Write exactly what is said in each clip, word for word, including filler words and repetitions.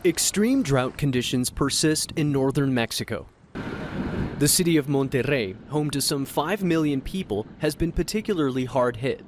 Extreme drought conditions persist in northern Mexico. The city of Monterrey, home to some five million people, has been particularly hard hit.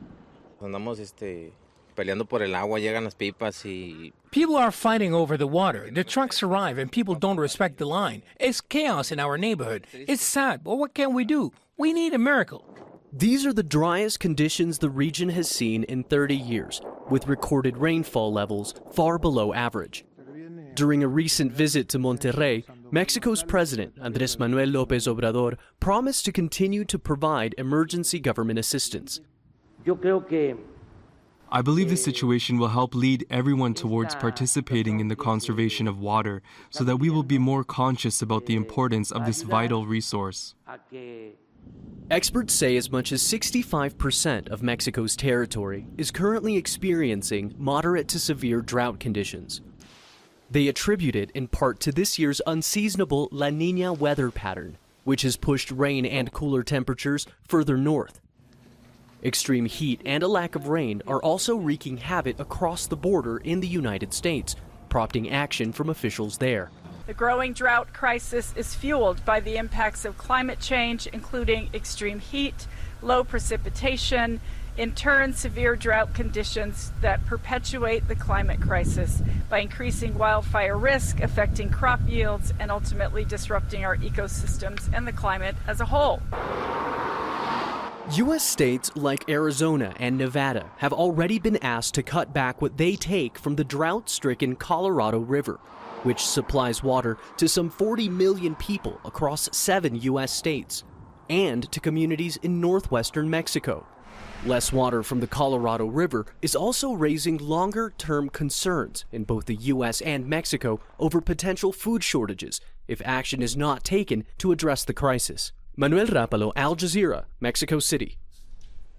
People are fighting over the water. The trucks arrive and people don't respect the line. It's chaos in our neighborhood. It's sad, but what can we do? We need a miracle. These are the driest conditions the region has seen in thirty years, with recorded rainfall levels far below average. During a recent visit to Monterrey, Mexico's president, Andrés Manuel López Obrador, promised to continue to provide emergency government assistance. I believe this situation will help lead everyone towards participating in the conservation of water so that we will be more conscious about the importance of this vital resource. Experts say as much as sixty-five percent of Mexico's territory is currently experiencing moderate to severe drought conditions. They attribute it in part to this year's unseasonable La Niña weather pattern, which has pushed rain and cooler temperatures further north. Extreme heat and a lack of rain are also wreaking havoc across the border in the United States, prompting action from officials there. The growing drought crisis is fueled by the impacts of climate change, including extreme heat, low precipitation, in turn severe drought conditions that perpetuate the climate crisis by increasing wildfire risk, affecting crop yields, and ultimately disrupting our ecosystems and the climate as a whole. U S states like Arizona and Nevada have already been asked to cut back what they take from the drought-stricken Colorado River, which supplies water to some forty million people across seven U S states, and to communities in northwestern Mexico. Less water from the Colorado River is also raising longer-term concerns in both the U S and Mexico over potential food shortages if action is not taken to address the crisis. Manuel Rapalo, Al Jazeera, Mexico City.